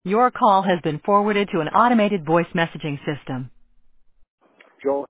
Your call has been forwarded to an automated voice messaging system. Joel